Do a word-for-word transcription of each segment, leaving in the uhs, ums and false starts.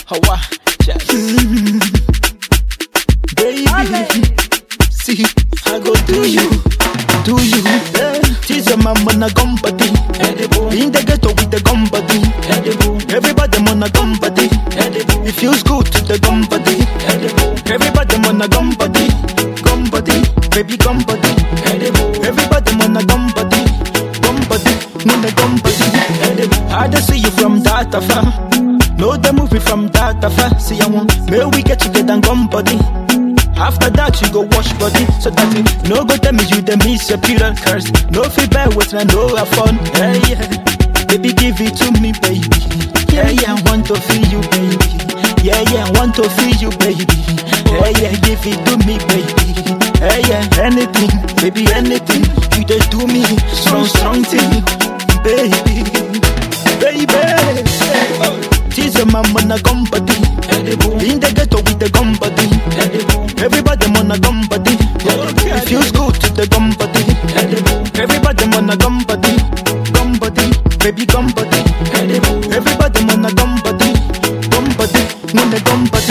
Hawa, just mm, baby. See, I go do you, do you. Tease your mama na company. In the ghetto with the company. Everybody wanna company. It feels good to the company. Everybody wanna company, company, baby company. Everybody wanna company, company, wanna company. I just see you from that afar. Know the movie from that afar. See I want, may we get together and company. After that you go wash body. So that you no go tell me you the miss your period curse. No feedback with me, no have fun. Hey yeah, baby give it to me baby. Yeah yeah, I want to feel you baby. Yeah yeah, I want to feel you baby. Yeah yeah, give it to me baby. Yeah yeah, anything, baby anything. You just do me strong strong thing, baby, baby. Tease your mama na company. In the ghetto with the company. Everybody wanna company. It feels good to the company. Everybody wanna company, company, baby company. Everybody wanna company, company, wanna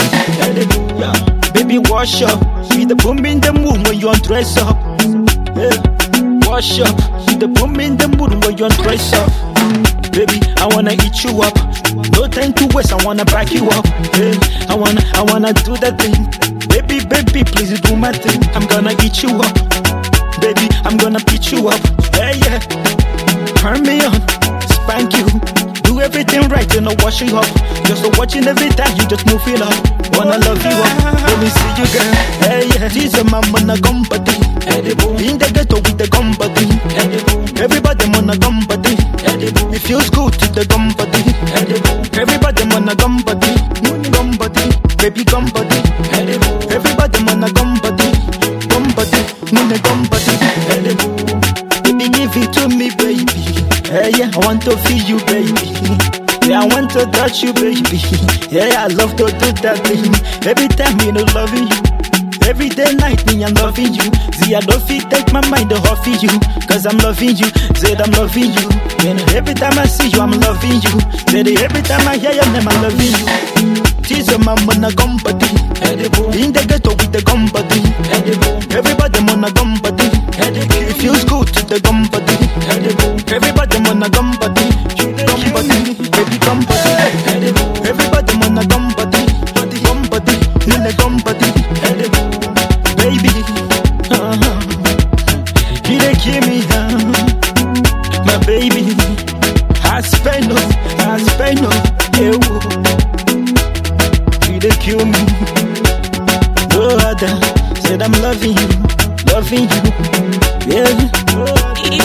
company. Baby wash up, see the boom in the mood when you undress up. Yeah. Wash up, see the boom in the mood when you undress up. Baby, I wanna eat you up. No time to waste, I wanna back you up. Yeah. I wanna, I wanna do that thing. Baby, baby, please do my thing. I'm gonna eat you up. Baby, I'm gonna beat you up. Yeah, yeah. Turn me on, spank you. Do everything right, you know, wash you up. Just watching every time, you just move it up. Wanna love you up, let me see you, girl. Hey, yeah. She's a mama na company. In the ghetto with the company. Everybody wanna company. It feels good to the company. Everybody wanna company, company, baby company. Everybody wanna company, company, wanna company. Baby give it to me, baby. Hey, yeah, I want to feel you, baby. Yeah, I want to touch you, baby. Yeah, I love to do that thing. Every time you know loving you. Every day, night, me, I'm loving you. See, I love it, take my mind off of you. Cause I'm loving you, said I'm loving you. And every time I see you, I'm loving you. Said every time I hear your name, I'm loving you. She's a mama na company. In the ghetto with the company. Everybody wanna company. It feels good to the company. Everybody wanna company. Company, baby company. Everybody wanna company. Company, wanna company. Baby, uh-huh. You dey kill me, huh? My baby. I spend no, I spend no, yeah. You dey kill me. No other said I'm loving you, loving you, yeah.